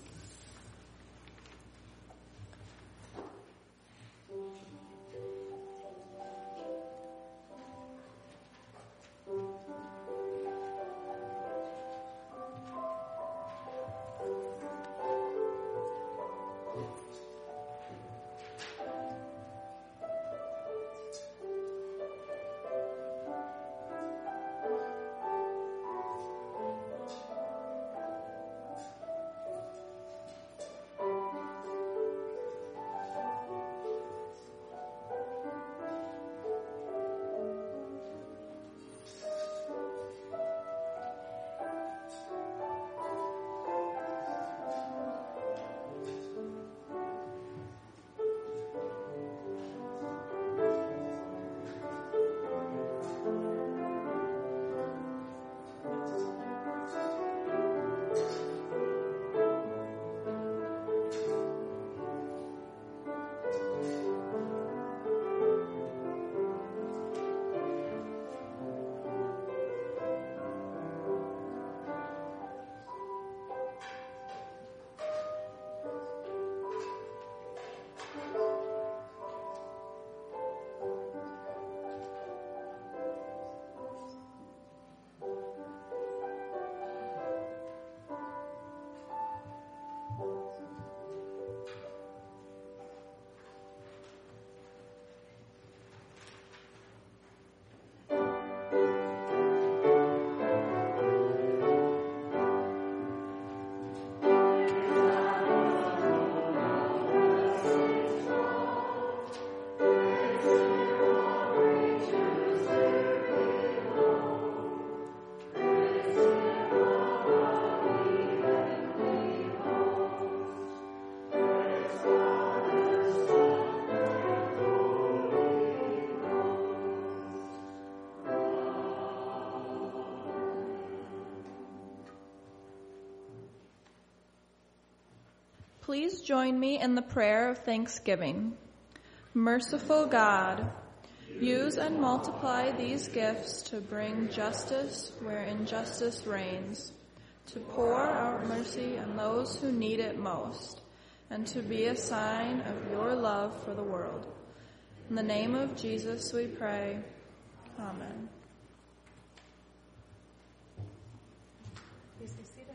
Please join me in the prayer of thanksgiving. Merciful God, use and multiply these gifts to bring justice where injustice reigns, to pour out mercy on those who need it most, and to be a sign of your love for the world. In the name of Jesus we pray. Amen. Please be seated.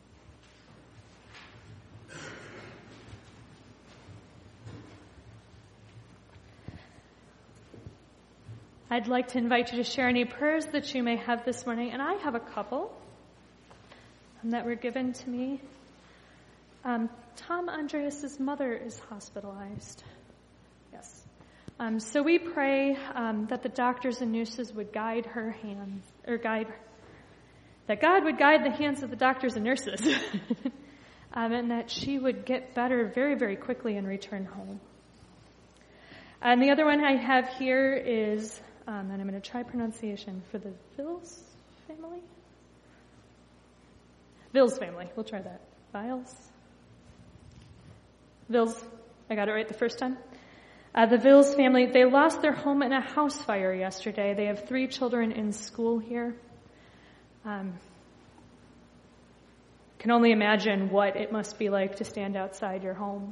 I'd like to invite you to share any prayers that you may have this morning, and I have a couple that were given to me. Um, Tom Andreas' mother is hospitalized. Yes. Um, so we pray um, that the doctors and nurses would guide her hands, or guide, that God would guide the hands of the doctors and nurses, um, and that she would get better very, very quickly and return home. And the other one I have here is, um, and I'm going to try pronunciation, for the Vils family? Vils family. We'll try that. Viles? Vils. I got it right the first time. Uh, the Vils family, they lost their home in a house fire yesterday. They have three children in school here. Um, can only imagine what it must be like to stand outside your home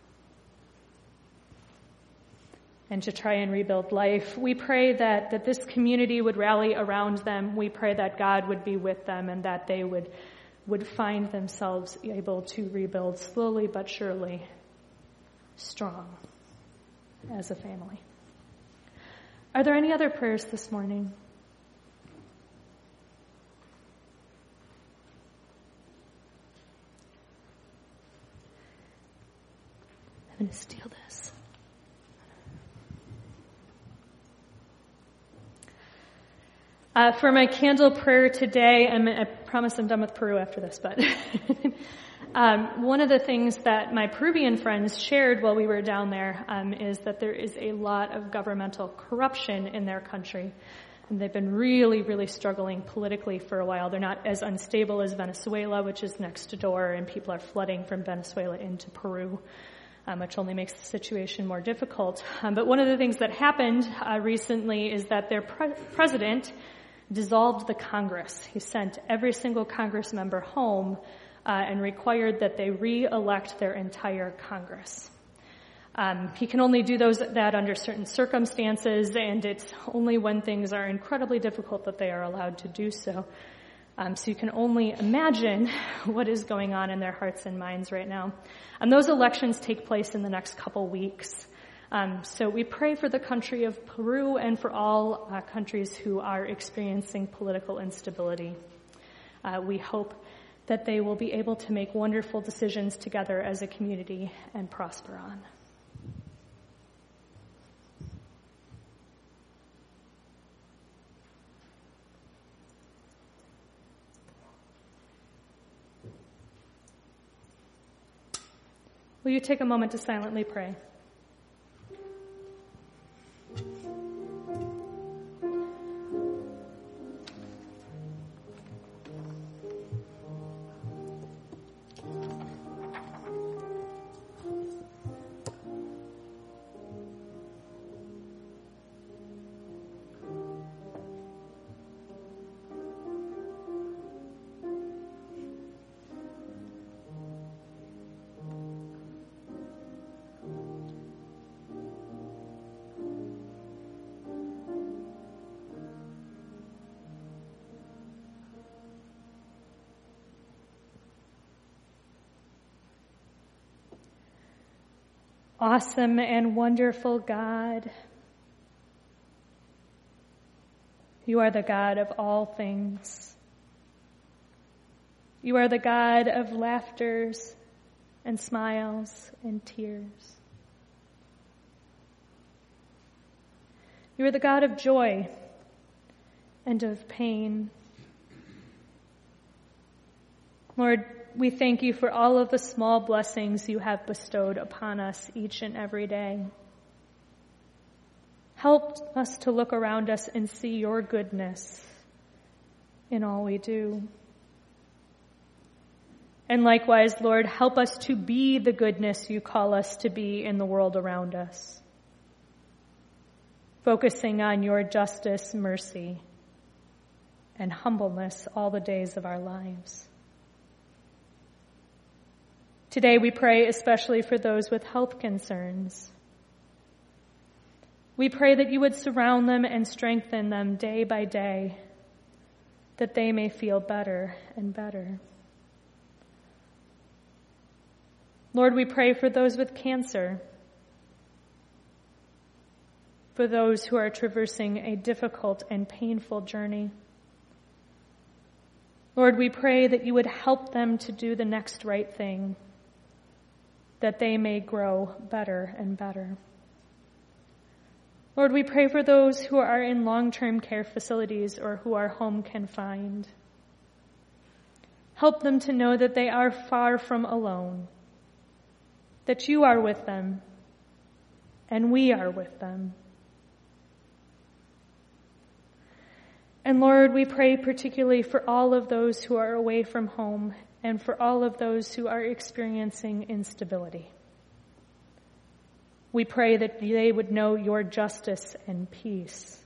and to try and rebuild life. We pray that, that this community would rally around them. We pray that God would be with them and that they would, would find themselves able to rebuild slowly but surely, strong as a family. Are there any other prayers this morning? I'm going to steal this. Uh, for my candle prayer today, I'm, I promise I'm done with Peru after this, but um, one of the things that my Peruvian friends shared while we were down there um, is that there is a lot of governmental corruption in their country. And they've been really, really struggling politically for a while. They're not as unstable as Venezuela, which is next door, and people are flooding from Venezuela into Peru, um, which only makes the situation more difficult. Um, but one of the things that happened uh, recently is that their pre- president dissolved the Congress. He sent every single Congress member home uh, and required that they re-elect their entire Congress. Um, he can only do those that under certain circumstances, and it's only when things are incredibly difficult that they are allowed to do so. Um, so you can only imagine what is going on in their hearts and minds right now. And those elections take place in the next couple weeks. Um, so we pray for the country of Peru and for all uh, countries who are experiencing political instability. Uh, we hope that they will be able to make wonderful decisions together as a community and prosper on. Will you take a moment to silently pray? Awesome and wonderful God, you are the God of all things. You are the God of laughters and smiles and tears. You are the God of joy and of pain. Lord, we thank you for all of the small blessings you have bestowed upon us each and every day. Help us to look around us and see your goodness in all we do. And likewise, Lord, help us to be the goodness you call us to be in the world around us, focusing on your justice, mercy, and humbleness all the days of our lives. Today we pray especially for those with health concerns. We pray that you would surround them and strengthen them day by day, that they may feel better and better. Lord, we pray for those with cancer, for those who are traversing a difficult and painful journey. Lord, we pray that you would help them to do the next right thing, that they may grow better and better. Lord, we pray for those who are in long-term care facilities or who are home confined. Help them to know that they are far from alone, that you are with them, and we are with them. And Lord, we pray particularly for all of those who are away from home and for all of those who are experiencing instability. We pray that they would know your justice and peace.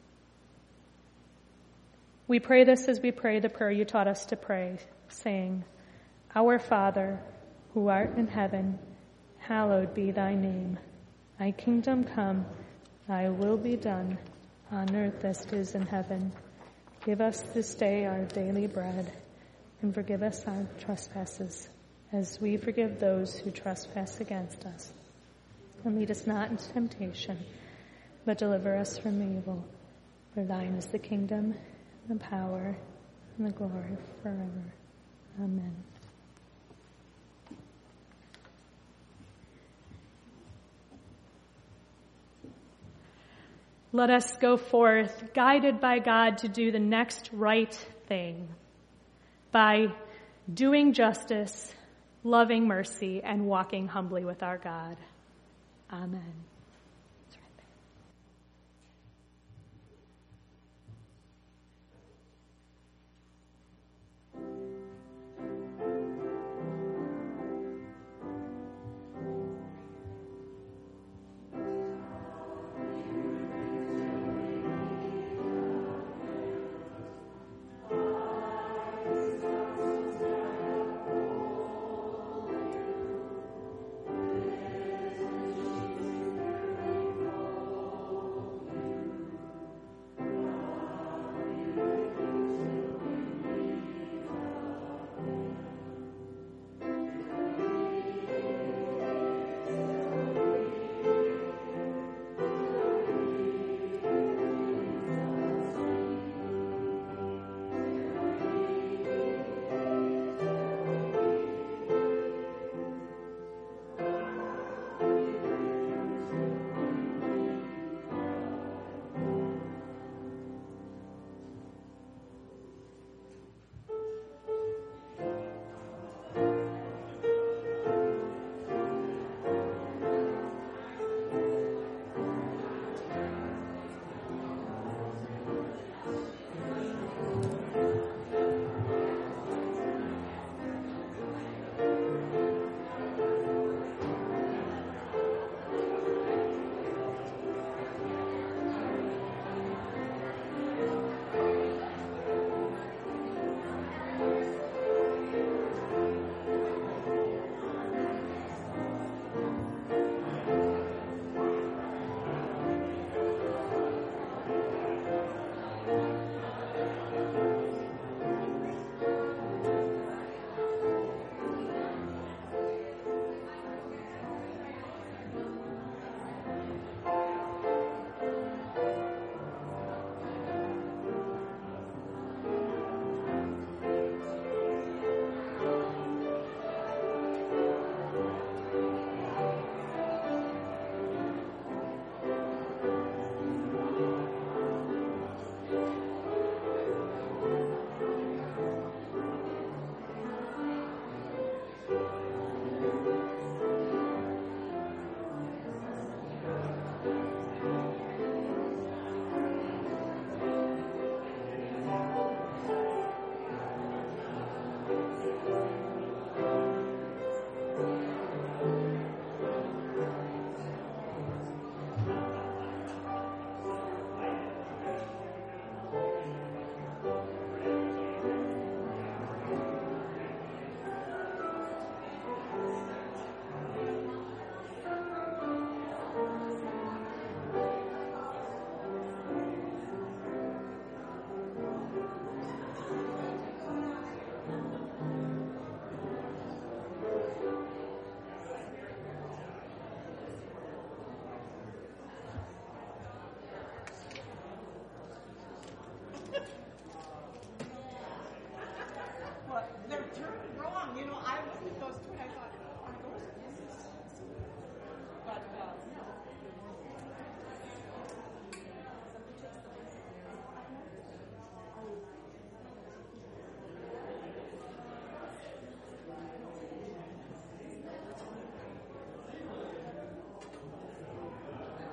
We pray this as we pray the prayer you taught us to pray, saying, Our Father, who art in heaven, hallowed be thy name. Thy kingdom come, thy will be done, on earth as it is in heaven. Give us this day our daily bread, and forgive us our trespasses, as we forgive those who trespass against us. And lead us not into temptation, but deliver us from evil. For thine is the kingdom, the power, and the glory forever. Amen. Let us go forth, guided by God to do the next right thing, by doing justice, loving mercy, and walking humbly with our God. Amen.